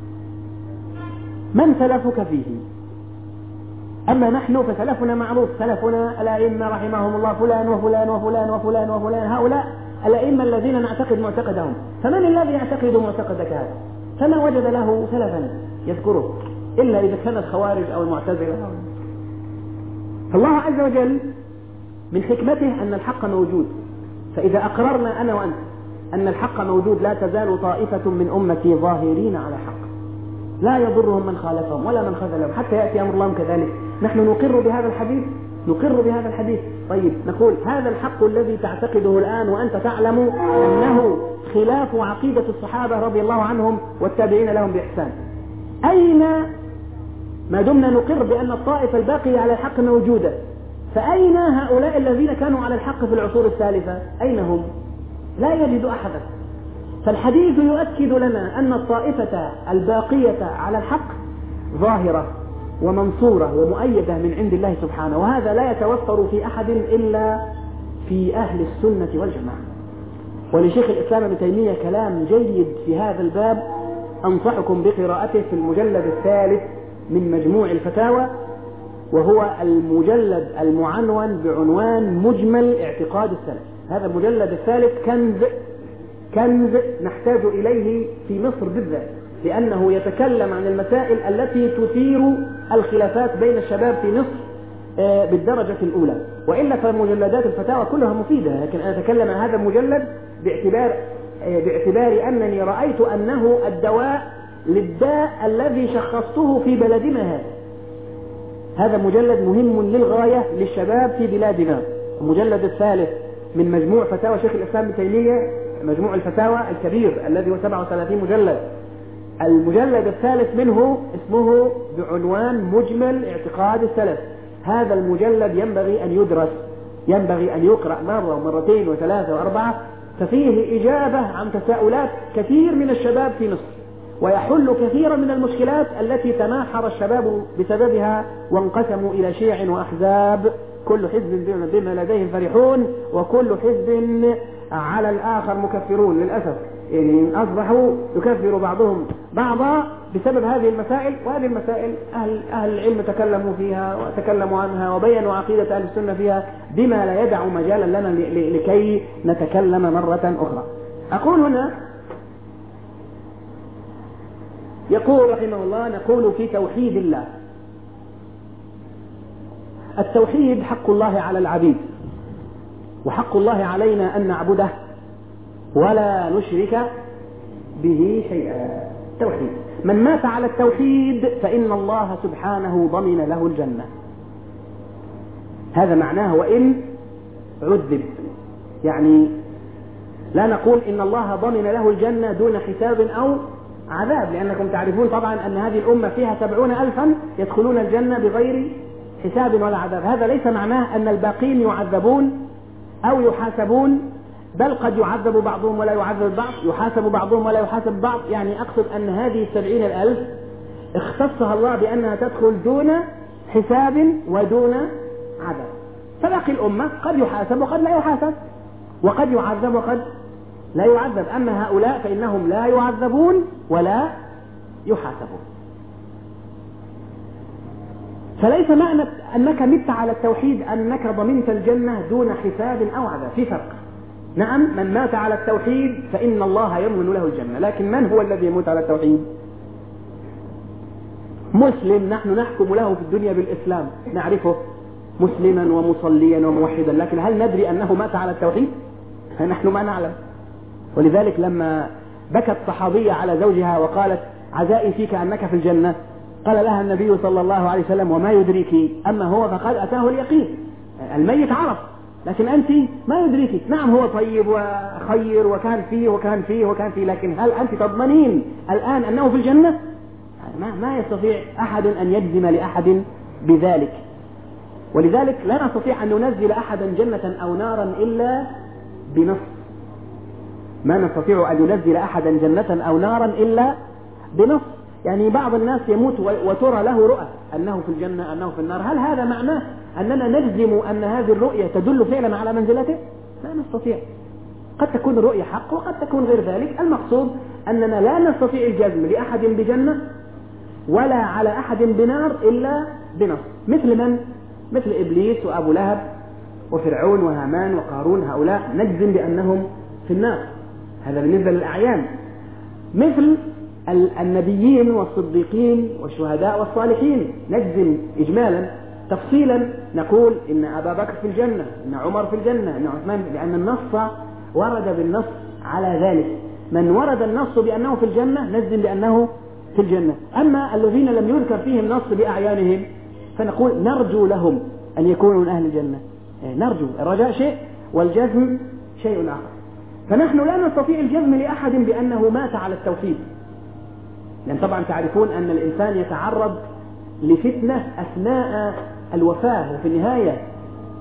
من سلفك فيه؟ أما نحن فسلفنا معروف، سلفنا الأئمة رحمهم الله فلان وفلان وفلان وفلان وفلان، هؤلاء الأئمة الذين نعتقد معتقدهم. فمن الذي يعتقد معتقدك هذا؟ فما وجد له سلفا يذكره إلا إذا كان الخوارج أو المعتزلة. فالله عز وجل من حكمته أن الحق موجود، فإذا أقررنا أنا وأنت أن الحق موجود لا تزال طائفة من أمتي ظاهرين على حق لا يضرهم من خالفهم ولا من خذلهم حتى يأتي أمر الله. كذلك نحن نقر بهذا الحديث، نقر بهذا الحديث. طيب نقول هذا الحق الذي تعتقده الآن وأنت تعلم أنه خلاف عقيدة الصحابة رضي الله عنهم والتابعين لهم بإحسان، أين ما دمنا نقر بأن الطائفة الباقية على الحق موجودة، فأين هؤلاء الذين كانوا على الحق في العصور السالفة؟ أين هم؟ لا يجد أحدا. فالحديث يؤكد لنا أن الطائفة الباقية على الحق ظاهرة ومنصورة ومؤيدة من عند الله سبحانه، وهذا لا يتوفر في أحد إلا في أهل السنة والجماعة. ولشيخ الإسلام ابن تيمية كلام جيد في هذا الباب، أنصحكم بقراءته في المجلد الثالث من مجموع الفتاوى، وهو المجلد المعنون بعنوان مجمل اعتقاد السلف. هذا المجلد الثالث كنز كنز نحتاج إليه في مصر بالذات، لأنه يتكلم عن المسائل التي تثير الخلافات بين الشباب في مصر بالدرجة الأولى. وإلا فمجلدات الفتاوى كلها مفيدة، لكن أنا أتكلم عن هذا المجلد باعتبار باعتبار أنني رأيت أنه الدواء للداء الذي شخصته في بلدنا هذا. هذا مجلد مهم للغاية للشباب في بلادنا. المجلد الثالث من مجموع فتاوى شيخ الإسلام ابن تيمية، مجموع الفتاوى الكبير الذي هو سبعة وثلاثين مجلد، المجلد الثالث منه اسمه بعنوان مجمل اعتقاد السلف. هذا المجلد ينبغي أن يدرس، ينبغي أن يقرأ مرة ومرتين وثلاثة وأربعة، ففيه إجابة عن تساؤلات كثير من الشباب في مصر، ويحل كثيرا من المشكلات التي تناحر الشباب بسببها وانقسموا إلى شيع وأحزاب، كل حزب بما لديهم فرحون وكل حزب على الآخر مكفرون. للأسف يعني أصبحوا يكفر بعضهم بعضا بسبب هذه المسائل، وهذه المسائل أهل, أهل العلم تكلموا فيها وتكلموا عنها وبينوا عقيدة أهل السنة فيها بما لا يدع مجالا لنا لكي نتكلم مرة أخرى. أقول هنا، يقول رحمه الله: نقول في توحيد الله. التوحيد حق الله على العبيد، وحق الله علينا أن نعبده ولا نشرك به شيئا. توحيد، من مات على التوحيد فإن الله سبحانه ضمن له الجنة. هذا معناه وإن عذب، يعني لا نقول إن الله ضمن له الجنة دون حساب أو عذاب، لأنكم تعرفون طبعا أن هذه الأمة فيها سبعون ألفا يدخلون الجنة بغير حساب ولا عذاب. هذا ليس معناه أن الباقين يعذبون أو يحاسبون، بل قد يعذب بعضهم ولا يعذب بعض، يحاسب بعضهم ولا يحاسب بعض. يعني أقصد أن هذه السبعين الألف اختصها الله بأنها تدخل دون حساب ودون عذاب، فباقي الأمة قد يحاسب وقد لا يحاسب، وقد يعذب وقد لا يعذب. أما هؤلاء فإنهم لا يعذبون ولا يحاسبون. فليس معنى أنك مت على التوحيد أنك ضمنت الجنة دون حساب أو عذاب، في فرق. نعم، من مات على التوحيد فإن الله يضمن له الجنة، لكن من هو الذي يموت على التوحيد؟ مسلم، نحن نحكم له في الدنيا بالإسلام، نعرفه مسلما ومصليا وموحدا، لكن هل ندري أنه مات على التوحيد؟ نحن ما نعلم. ولذلك لما بكت صحابية على زوجها وقالت: عزائي فيك أنك في الجنة، قال لها النبي صلى الله عليه وسلم: وما يدريك؟ أما هو فقد أتاه اليقين. الميت عرف، لكن أنت ما يدريك. نعم هو طيب وخير وكان فيه وكان فيه وكان فيه، لكن هل أنت تضمنين الآن أنه في الجنة؟ ما, ما يستطيع أحد أن يجزم لأحد بذلك. ولذلك لا نستطيع أن ننزل أحدا جنة أو نارا إلا بنص. ما نستطيع أن ننزل أحدا جنة أو نارا إلا بنص. يعني بعض الناس يموت وترى له رؤى أنه في الجنة أنه في النار، هل هذا معناه أننا نجزم أن هذه الرؤية تدل فعلا على منزلته؟ لا نستطيع. قد تكون الرؤية حق وقد تكون غير ذلك. المقصود أننا لا نستطيع الجزم لأحد بجنة ولا على أحد بنار إلا بنص. مثل من؟ مثل إبليس وأبو لهب وفرعون وهامان وقارون، هؤلاء نجزم بأنهم في النار، هذا بالنسبة للأعيان. مثل النبيين والصديقين والشهداء والصالحين نجزم إجمالا. تفصيلا نقول إن أبا بكر في الجنة، إن عمر في الجنة، إن عثمان، لأن النص ورد بالنص على ذلك. من ورد النص بأنه في الجنة نجزم بأنه في الجنة. أما الذين لم يذكر فيهم نص بأعيانهم فنقول نرجو لهم أن يكونوا من أهل الجنة. نرجو، الرجاء شيء والجزم شيء آخر. فنحن لا نستطيع الجزم لأحد بأنه مات على التوحيد، لأن طبعا تعرفون أن الإنسان يتعرض لفتنة أثناء الوفاة، وفي النهاية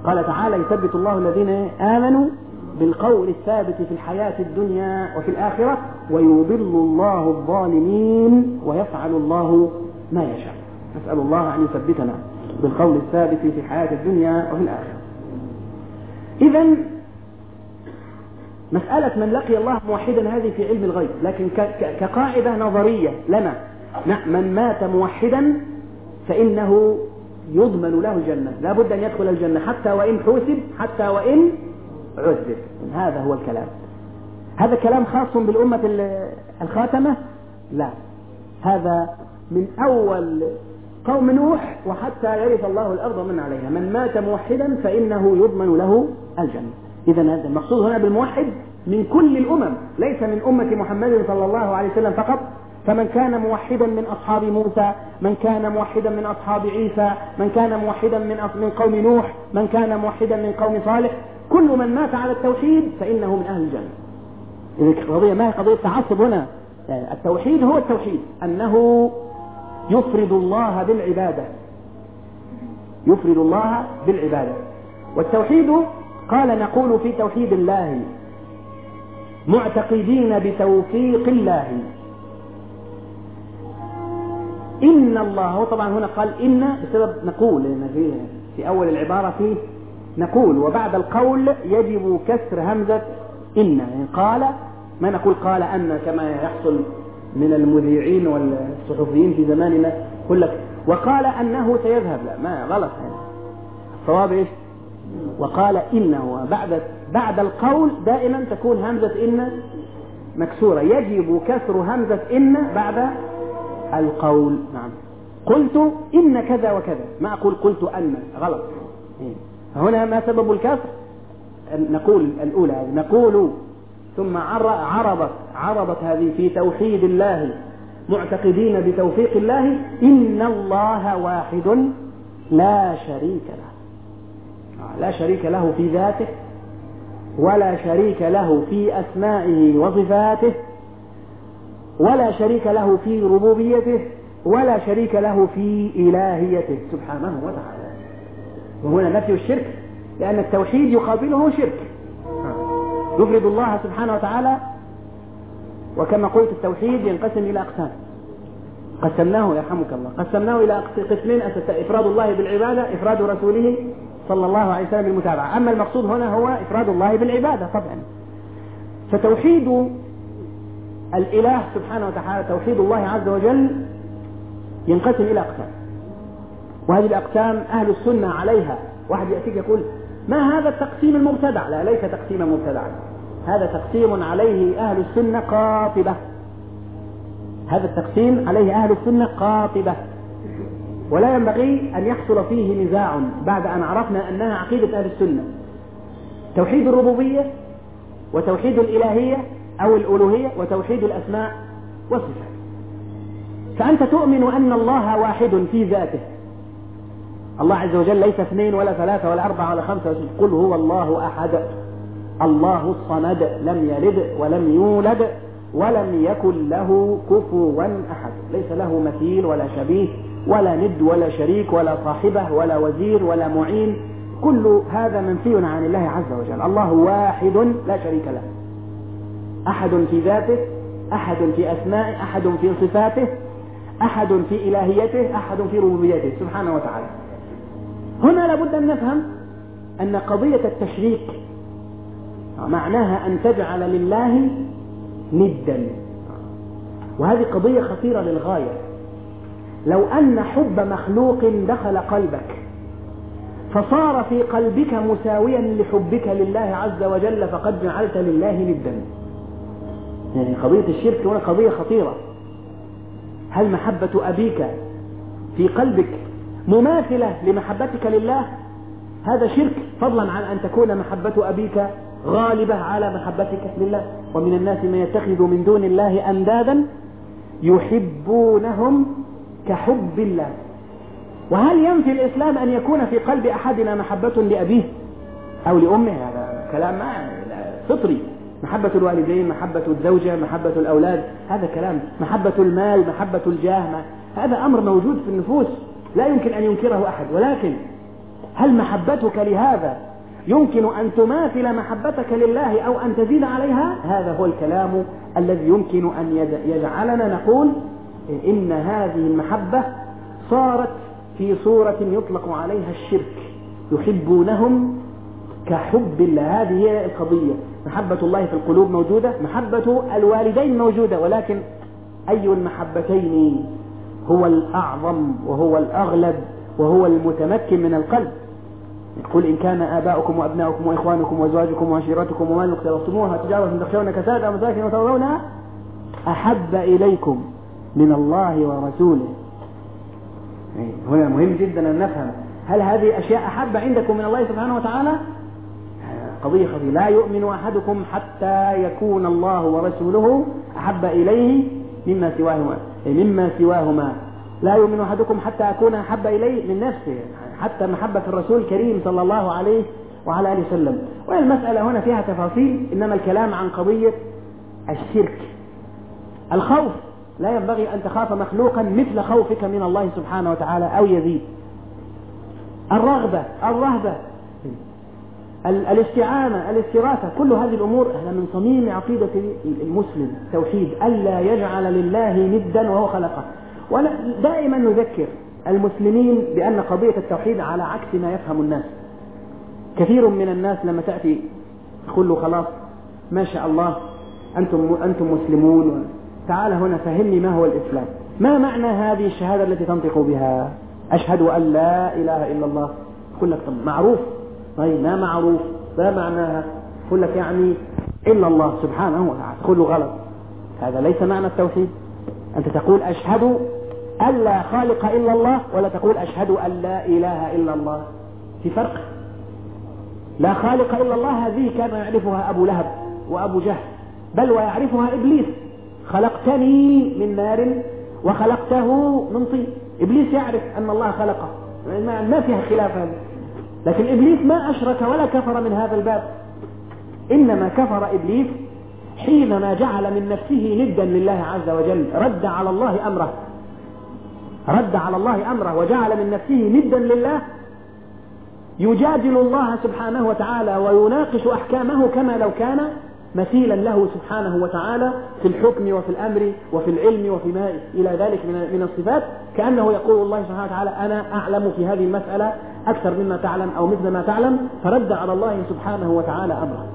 قال تعالى يثبت الله الذين آمنوا بالقول الثابت في الحياة الدنيا وفي الآخرة ويضل الله الظالمين ويفعل الله ما يشاء. نسأل الله أن يثبتنا بالقول الثابت في الحياة الدنيا وفي الآخرة. إذن مسألة من لقي الله موحدا هذه في علم الغيب، لكن كقاعدة نظرية لنا من مات موحدا فإنه يضمن له الجنة، لا بد أن يدخل الجنة حتى وإن حوسب، حتى وإن عذب. هذا هو الكلام. هذا كلام خاص بالأمة الخاتمة؟ لا، هذا من أول قوم نوح وحتى يرث الله الأرض من عليها. من مات موحدا فإنه يضمن له الجنة. إذا هذا المقصود هنا بالموحد من كل الأمم، ليس من أمة محمد صلى الله عليه وسلم فقط. فمن كان موحدا من أصحاب موسى، من كان موحدا من أصحاب عيسى، من كان موحدا من من قوم نوح، من كان موحدا من قوم صالح، كل من مات على التوحيد فإنه من أهل الجنة. إذا القضية ما هي قضية تعصب هنا، التوحيد هو التوحيد، أنه يفرد الله بالعبادة، يفرد الله بالعبادة. والتوحيد قال نقول في توحيد الله معتقدين بتوفيق الله إن الله. هو طبعا هنا قال إن بسبب نقول، لأن في, في أول العبارة فيه نقول، وبعد القول يجب كسر همزة إن، يعني قال، ما نقول قال أن كما يحصل من المذيعين والصحفيين في زماننا، يقول لك وقال أنه سيذهب، لا، ما غلط هذا. الصواب إيش؟ وقال إنه. بعد بعد القول دائما تكون همزة إن مكسورة، يجب كسر همزة إن بعد القول. نعم، قلت إن كذا وكذا، ما أقول قلت أن، غلط. هنا ما سبب الكسر؟ نقول الأولى نقول ثم عربت عربت هذه في توحيد الله معتقدين بتوفيق الله إن الله واحد لا شريك له، لا شريك له في ذاته، ولا شريك له في أسمائه وصفاته، ولا شريك له في ربوبيته، ولا شريك له في إلهيته سبحانه وتعالى. وهنا نفي الشرك، لأن التوحيد يقابله شرك. يفرد الله سبحانه وتعالى، وكما قلت التوحيد ينقسم إلى أقسام، قسمناه يرحمك الله قسمناه إلى قسمين: إفراد الله بالعبادة، إفراد رسوله صلى الله عليه وسلم بالمتابعة. أما المقصود هنا هو إفراد الله بالعبادة طبعا. فتوحيد الإله سبحانه وتعالى، توحيد الله عز وجل، ينقسم إلى أقسام، وهذه الأقسام أهل السنة عليها. واحد يأتيك يقول ما هذا التقسيم المبتدع؟ لا، ليس تقسيما مبتدعا، هذا تقسيم عليه أهل السنة قاطبة، هذا التقسيم عليه أهل السنة قاطبة، ولا ينبغي أن يحصل فيه نزاع بعد أن عرفنا أنها عقيدة أهل السنة: توحيد الربوبية، وتوحيد الإلهية أو الألوهية، وتوحيد الأسماء والصفات. فأنت تؤمن أن الله واحد في ذاته، الله عز وجل ليس اثنين ولا ثلاثة ولا أربعة ولا خمسة، قل هو الله أحد الله الصمد لم يلد ولم يولد ولم يكن له كفوا أحد، ليس له مثيل ولا شبيه ولا ند ولا شريك ولا صاحبة ولا وزير ولا معين، كل هذا منفي عن الله عز وجل. الله واحد لا شريك له، أحد في ذاته، أحد في أسمائه، أحد في صفاته، أحد في إلهيته، أحد في ربوبيته سبحانه وتعالى. هنا لابد أن نفهم أن قضية التشريك معناها أن تجعل لله ندا، وهذه قضية خطيرة للغاية. لو أن حب مخلوق دخل قلبك فصار في قلبك مساويا لحبك لله عز وجل فقد جعلت لله ندا. يعني قضية الشرك هنا قضية خطيرة. هل محبة أبيك في قلبك مماثلة لمحبتك لله؟ هذا شرك، فضلا عن أن تكون محبة أبيك غالبة على محبتك لله. ومن الناس من يتخذ من دون الله أندادا يحبونهم كحب الله. وهل ينفي الإسلام أن يكون في قلب أحدنا محبة لأبيه أو لأمه؟ هذا كلام فطري. محبة الوالدين، محبة الزوجة، محبة الأولاد، هذا كلام. محبة المال، محبة الجاه، هذا أمر موجود في النفوس لا يمكن أن ينكره أحد. ولكن هل محبتك لهذا يمكن أن تماثل محبتك لله أو أن تزيد عليها؟ هذا هو الكلام الذي يمكن أن يجعلنا نقول إن هذه المحبة صارت في صورة يطلق عليها الشرك، يحبونهم كحب الله. هذه هي القضية. محبة الله في القلوب موجودة، محبة الوالدين موجودة، ولكن أي المحبتين هو الأعظم وهو الأغلب وهو المتمكن من القلب؟ يقول إن كان آباؤكم وأبناؤكم وإخوانكم وأزواجكم وعشيرتكم ومال اقترفتموها تجارة تخشون كسادها ومساكن وترضونها أحب إليكم من الله ورسوله. هنا مهم جدا أن نفهم، هل هذه أشياء أحب عندكم من الله سبحانه وتعالى؟ قضية خطيرة. لا يؤمن أحدكم حتى يكون الله ورسوله أحب إليه مما سواهما مما سواهما لا يؤمن أحدكم حتى أكون أحب إليه من نفسه، حتى محبة الرسول الكريم صلى الله عليه وعلى آله وسلم. والمسألة هنا فيها تفاصيل، إنما الكلام عن قضية الشرك. الخوف لا ينبغي أن تخاف مخلوقا مثل خوفك من الله سبحانه وتعالى أو يزيد. الرغبة، الرهبة، الاستعانة، الاستغاثة، كل هذه الأمور أهلا من صميم عقيدة المسلم توحيد، ألا يجعل لله ندا وهو خلقه. ودائما نذكر المسلمين بأن قضية التوحيد على عكس ما يفهم الناس. كثير من الناس لما تأتي تقول له خلاص ما شاء الله أنتم, أنتم مسلمون، تعال هنا فهمني ما هو الإسلام، ما معنى هذه الشهادة التي تنطق بها؟ أشهد أن لا إله إلا الله. يقول لك طب معروف. طيب ما معروف، ما معناها؟ يقول لك يعني إلا الله سبحانه وتعالى. تقول له غلط، هذا ليس معنى التوحيد. أنت تقول أشهد أن لا خالق إلا الله، ولا تقول أشهد أن لا إله إلا الله. في فرق. لا خالق إلا الله هذه كان يعرفها أبو لهب وأبو جهل، بل ويعرفها إبليس. خلقتني من نار وخلقته من طين. إبليس يعرف أن الله خلقه، ما فيها خلاف هذا. لكن إبليس ما أشرك ولا كفر من هذا الباب، إنما كفر إبليس حينما جعل من نفسه ندا لله عز وجل، رد على الله أمره رد على الله أمره وجعل من نفسه ندا لله، يجادل الله سبحانه وتعالى ويناقش أحكامه كما لو كان مثيلا له سبحانه وتعالى في الحكم وفي الأمر وفي العلم وفي ما إلى ذلك من الصفات، كأنه يقول الله سبحانه وتعالى أنا أعلم في هذه المسألة أكثر مما تعلم أو مثل ما تعلم، فرد على الله سبحانه وتعالى أمره.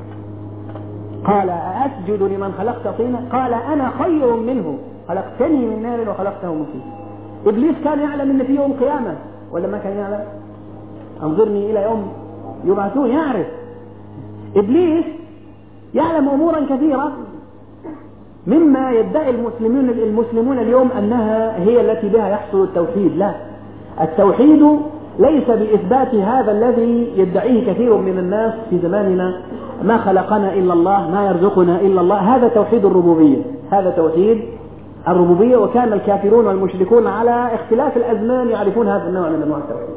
قال أسجد لمن خلقت طينا؟ قال أنا خير منه خلقتني من نار وخلقته من طين. إبليس كان يعلم أن في يوم القيامة ولا ما كان يعلم؟ أنظرني إلى يوم يبعثون. يعرف إبليس يعلم أمورا كثيرة مما يدعي المسلمون المسلمون اليوم أنها هي التي بها يحصل التوحيد. لا، التوحيد ليس بإثبات هذا الذي يدعيه كثير من الناس في زماننا، ما خلقنا إلا الله، ما يرزقنا إلا الله. هذا توحيد الربوبية، هذا توحيد الربوبية. وكان الكافرون والمشركون على اختلاف الأزمان يعرفون هذا النوع من أنواع التوحيد.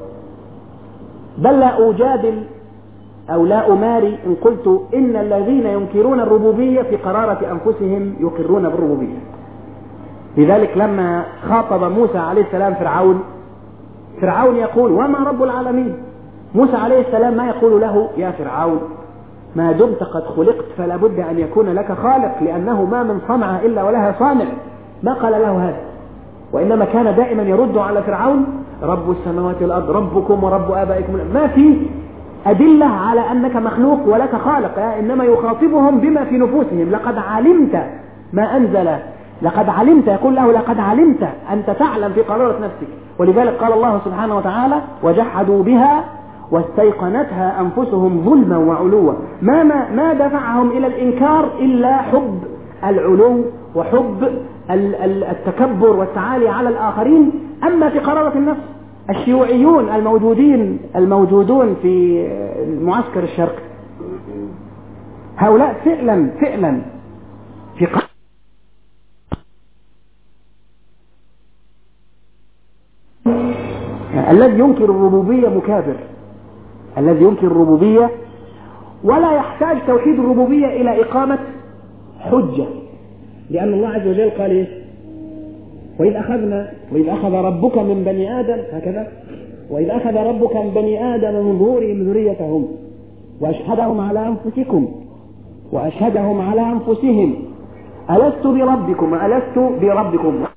بل لا أجادل أو لا أماري إن قلت إن الذين ينكرون الربوبية في قرارة أنفسهم يقرون بالربوبية. لذلك لما خاطب موسى عليه السلام فرعون، فرعون يقول وما رب العالمين؟ موسى عليه السلام ما يقول له يا فرعون ما دمت قد خلقت فلا بد أن يكون لك خالق، لأنه ما من صنع إلا ولها صانع. ما قال له هذا، وإنما كان دائما يرد على فرعون رب السماوات والأرض ربكم ورب آبائكم. ما في أدلة على أنك مخلوق ولك خالق، إنما يخاطبهم بما في نفوسهم. لقد علمت ما أنزل، لقد علمت، يقول له لقد علمت، أنت تعلم في قرارة نفسك. ولذلك قال الله سبحانه وتعالى وجحدوا بها واستيقنتها أنفسهم ظلما وعلوا. ما, ما, ما دفعهم إلى الإنكار إلا حب العلو وحب التكبر والتعالي على الآخرين. أما في قرارة النفس الشيوعيون الموجودين الموجودون في المعسكر الشرقي، هؤلاء فعلا فعلا في قرارة الذي ينكر الربوبية مكابر، الذي ينكر الربوبية ولا يحتاج توحيد الربوبية إلى إقامة حجة، لأن الله عز وجل قال إيه؟ وإذ أخذنا وإذ أخذ ربك من بني آدم هكذا وإذ أخذ ربك من بني آدم من ظهورهم ذريتهم وأشهدهم على أنفسكم وأشهدهم على أنفسهم ألست بربكم ألست بربكم